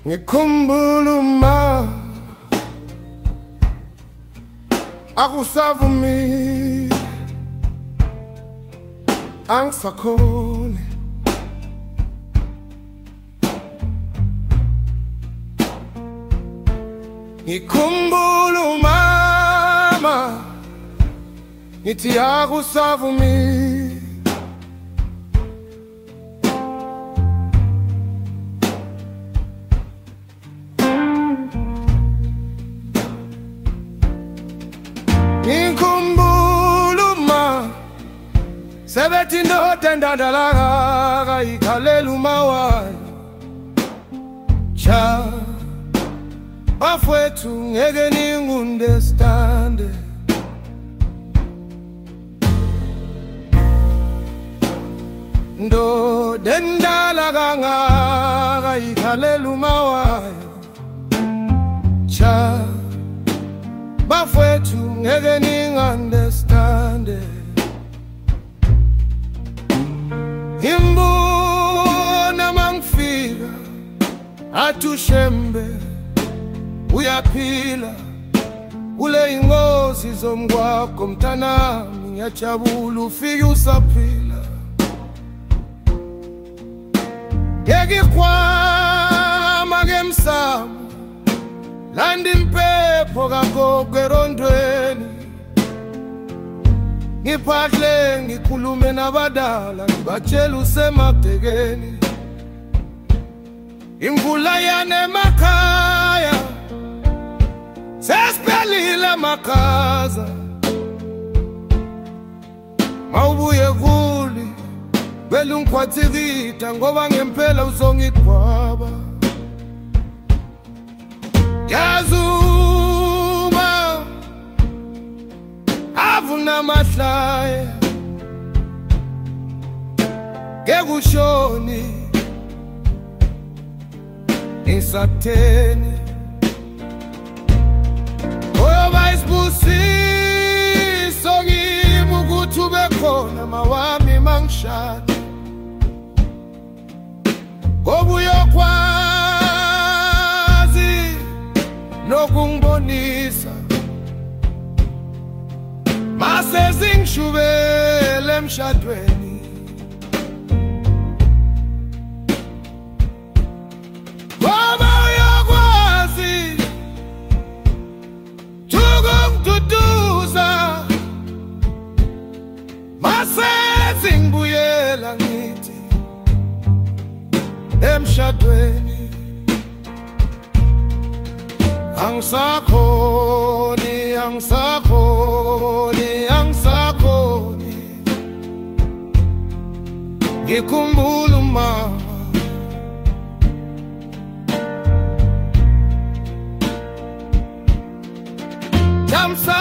ngikhumbula uma akusavumi angisakhoni ngikhumbula umama ngithi akusavumi sebethi indoda endandalaka ikhalela umawayo cha bafowethu ngeke ningi-understande ndoda endala kangaka ikhalela umawayo cha bafowethu ngeke ningi-understande Imbona mangifika athushembe uyaphila kule ingozi zomgwaqo mntanami ngiyajabula ufike usaphila yekikhwama kemsamo landa impepho kagogo erondweni ngiphahle ngikhulume nabadala ngibatshela usemabhekeni imvula yanemakhaya sesiphelile amakhaza mawubuye kuli bela ungikhwathikita ngoba ngempela uzongigwaba yazuma avuna mahlaya ngekushoni isatheni oyoba isibusiso kimi ukuthi ube khona mawami mangishada ngoba uyokwazi nokungibonisa mase zingishubele emshadweni ngoba uyakwazi ukungituduza mase zingibuyela ngithi emshadweni angisakhoni ngikhumbula umama Jamsa